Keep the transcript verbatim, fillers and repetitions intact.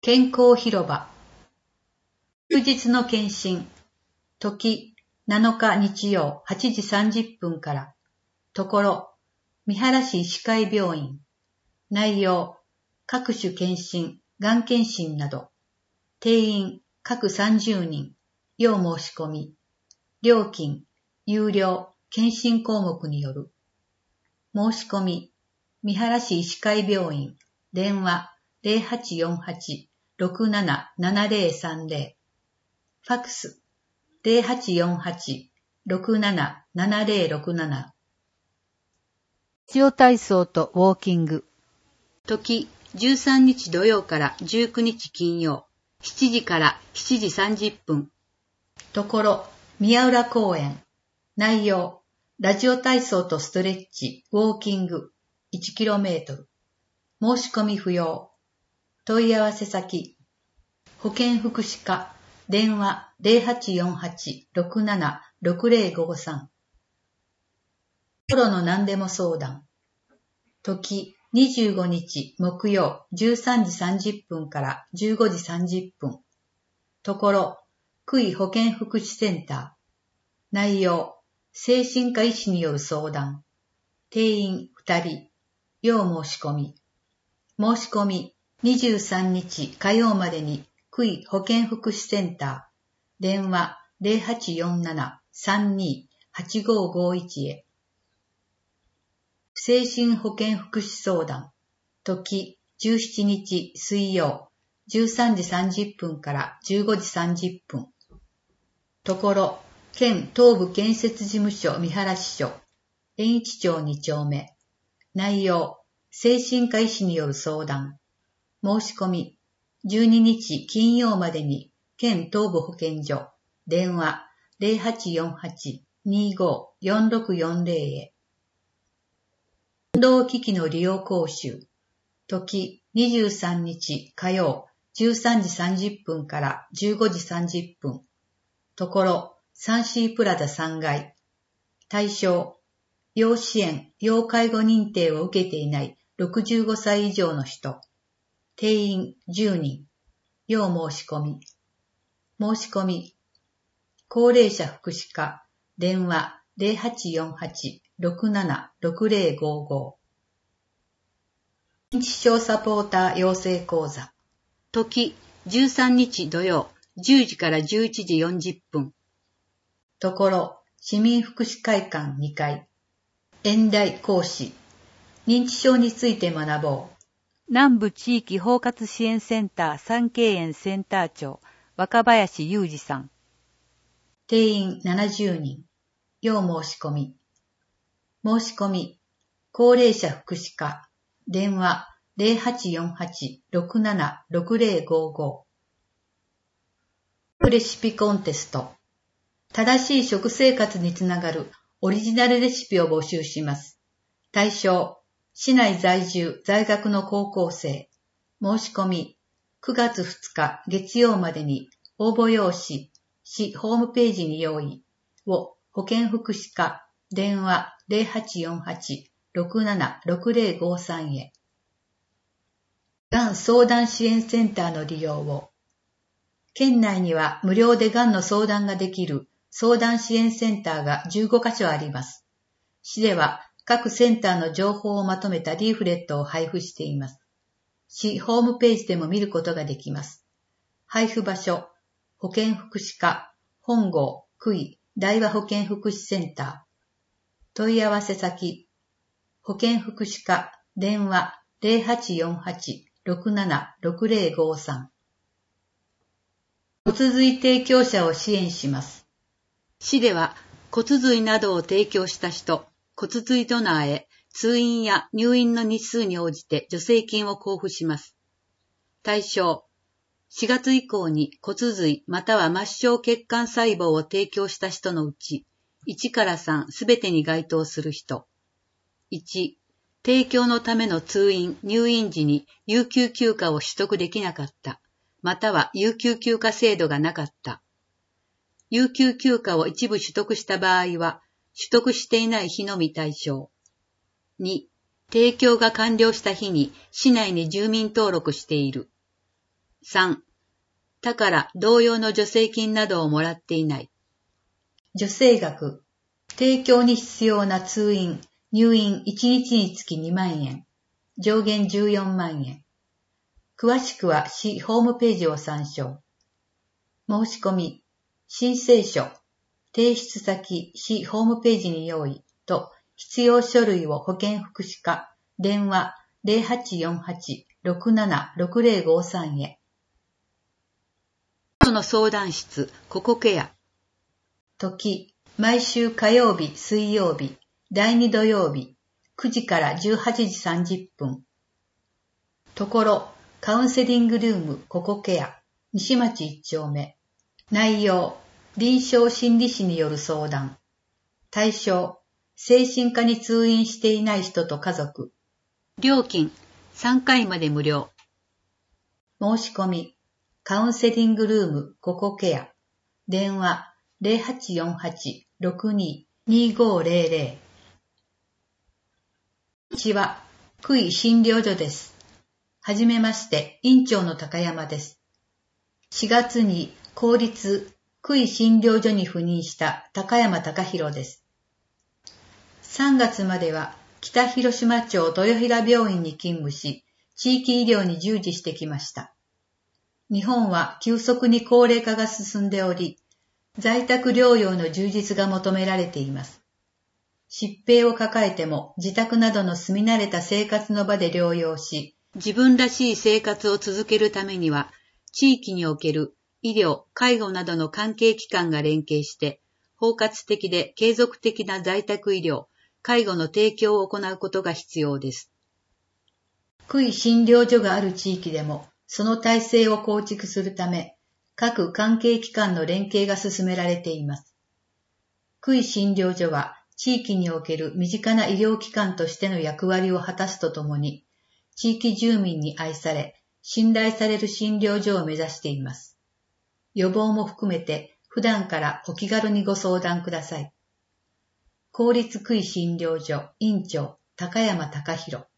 健康広場。休日の検診。時、なのか日曜はちじさんじゅっぷんから。ところ、三原市医師会病院。内容、各種検診、がん検診など。定員、各さんじゅうにん。要申し込み。料金、有料、検診項目による。申し込み、三原市医師会病院。電話、ゼロはちよんはち ろくななななゼロさんゼロ。ファックス、ゼロはちよんはち ろくななななゼロろくなな。ラジオ体操とウォーキング。時、じゅうさんにち土曜からじゅうくにち金曜、しちじからしちじさんじゅっぷん。ところ、宮浦公園。内容、ラジオ体操とストレッチ、ウォーキング、いちキロメートル。申し込み不要。問い合わせ先、保健福祉課、電話ゼロはちよんはち ろくなな ろくゼロごさん。コロの何でも相談。時、にじゅうごにち木曜じゅうさんじさんじゅっぷんからじゅうごじさんじゅっぷん。ところ、区医保健福祉センター。内容、精神科医師による相談。定員ふたり。要申し込み。申し込み、にじゅうさんにち火曜までに区医保健福祉センター。電話ゼロはちよんなな さんにはちごごいちへ。精神保健福祉相談。時、じゅうしちにち水曜、じゅうさんじさんじゅっぷんからじゅうごじさんじゅっぷん。ところ、県東部建設事務所三原支所、延一町にちょうめ。内容、精神科医師による相談。申し込み、じゅうににち金曜までに県東部保健所、電話ゼロはちよんはち にごよんろくよんゼロへ。運動機器の利用講習。時、にじゅうさんにち火曜、じゅうさんじさんじゅっぷんからじゅうごじさんじゅっぷん。ところ、サンシープラザさんがい。対象、要支援、要介護認定を受けていないろくじゅうごさい以上の人。定員じゅうにん。要申し込み。申し込み。高齢者福祉課。電話ゼロはちよんはち ろくなな ろくゼロごご。認知症サポーター養成講座。時、じゅうさんにち土曜、じゅうじからじゅういちじよんじゅっぷん。ところ、市民福祉会館にかい。演題講師。認知症について学ぼう。南部地域包括支援センター三景園センター長、若林裕二さん。定員ななじゅうにん。要申し込み。申し込み。高齢者福祉課。電話ゼロはちよんはち ろくなな ろくゼロごご。レシピコンテスト。正しい食生活につながるオリジナルレシピを募集します。対象、市内在住在学の高校生。申し込み、くがつふつか月曜までに応募用紙、市ホームページに用意を保健福祉課、電話ゼロはちよんはち ろくなな ろくゼロごさんへ。がん相談支援センターの利用を。県内には無料でがんの相談ができる相談支援センターがじゅうごかしょあります。市では各センターの情報をまとめたリーフレットを配布しています。市ホームページでも見ることができます。配布場所、保健福祉課、本郷、区医、大和保健福祉センター。問い合わせ先、保健福祉課、電話ゼロはちよんはち ろくなな ろくゼロごさん。骨髄提供者を支援します。市では骨髄などを提供した人、骨髄ドナーへ通院や入院の日数に応じて助成金を交付します。対象、しがつ以降に骨髄または末梢血管細胞を提供した人のうち、いちからさんすべてに該当する人。いち、提供のための通院・入院時に有給休暇を取得できなかった、または有給休暇制度がなかった。有給休暇を一部取得した場合は、取得していない日のみ対象。に、提供が完了した日に市内に住民登録している。 さん、他から同様の助成金などをもらっていない。助成額、提供に必要な通院、入院いちにちにつきにまんえん、上限じゅうよんまんえん。詳しくは市ホームページを参照。申し込み、申請書、提出先、市ホームページに用意と必要書類を保健福祉課、電話 ゼロはちよんはち ろくなな ろくゼロごさん へ。の相談室、ココケア。時、毎週火曜日、水曜日、だいに土曜日、くじからじゅうはちじさんじゅっぷん。ところ、カウンセリングルームココケア、西町いち丁目。内容、臨床心理士による相談。対象、精神科に通院していない人と家族。料金、さんかいまで無料。申し込み、カウンセリングルームココケア。電話 ゼロはちよんはち ろくに にごゼロゼロ。こんにちは、区医診療所です。はじめまして、院長の高山です。しがつに公立区医診療所に赴任した高山隆弘です。さんがつまでは北広島町豊平病院に勤務し、地域医療に従事してきました。日本は急速に高齢化が進んでおり、在宅療養の充実が求められています。疾病を抱えても自宅などの住み慣れた生活の場で療養し、自分らしい生活を続けるためには、地域における医療、介護などの関係機関が連携して、包括的で継続的な在宅医療、介護の提供を行うことが必要です。区医診療所がある地域でも、その体制を構築するため、各関係機関の連携が進められています。区医診療所は、地域における身近な医療機関としての役割を果たすとともに、地域住民に愛され、信頼される診療所を目指しています。予防も含めて普段からお気軽にご相談ください。公立区医診療所院長高山隆弘